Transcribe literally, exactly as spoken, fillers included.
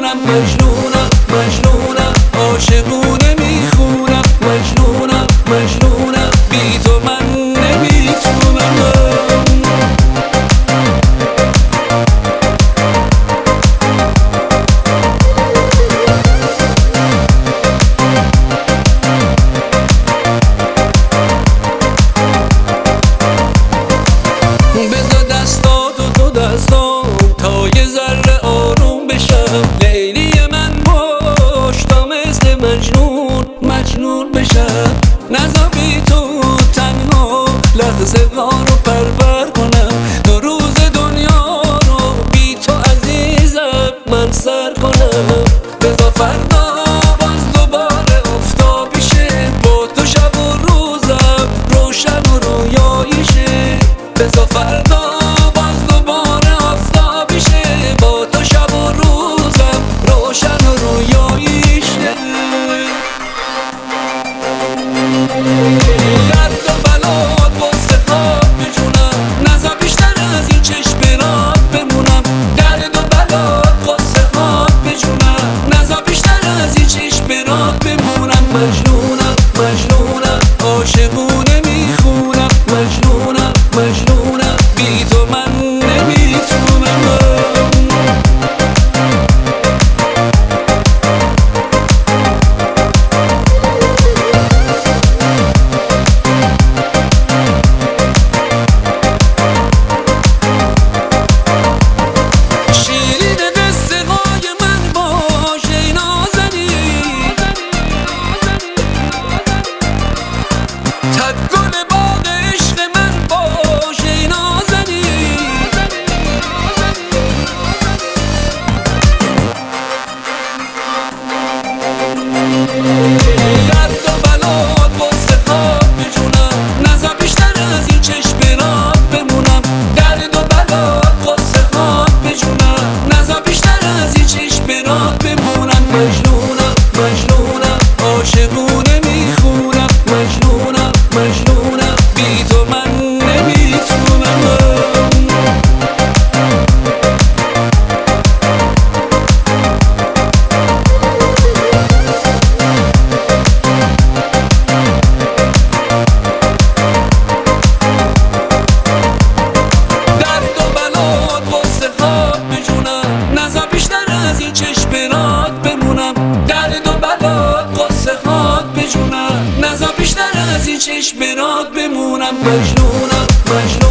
بمونم. مجنونم مجنونم عاشقونه میخونم. مجنونم مجنونم بی تو من نمیتونم. بذار دستاتو تو دستام تا یه ذره آروم بشم. لیلی من باش تا مثل مجنون مجنون بشم. نذار بی تو تنها لحظه رو پرور کنم. دو روز دنیا رو بی تو عزیزم من سر کنم. بذار فردا باز دوباره آفتابی شه. با تو شب و روزم روشن و رویایی شه. بذار فردا باز دوباره آفتابی شه. با تو شب و روزم روشن و رویایی شه. درد و بلات واسه خواب بجونم. نذار بیشتر از این چشم برات بمونم. درد و بلات واسه خواب بجونم. نذار بیشتر از این چشم برات بمونم. مجنونم مجنونم عاشقونه میخونم. مجنونم مجنونم بی تو من نمیتونم. شیرین قصه های من باش ای نازنین. تک گل باغ عشق من باش ای نازنین. درد و بلات واسه خواب بجونم. نذار بیشتر از این چشم برات بمونم. درد و بلات واسه خواب بجونم. نذار بیشتر از این چشم برات بمونم. مجنونم مجنونم عاشقونه میخونم. مجنونم مجنونم بی تو من نمیتونم. درد و بلات واسه خواب بجونم. نذار بیشتر از این چشم برات بمونم. درد و بلات واسه خواب بجونم. نذار بیشتر از این چشم برات بمونم. مجنونم مجنونم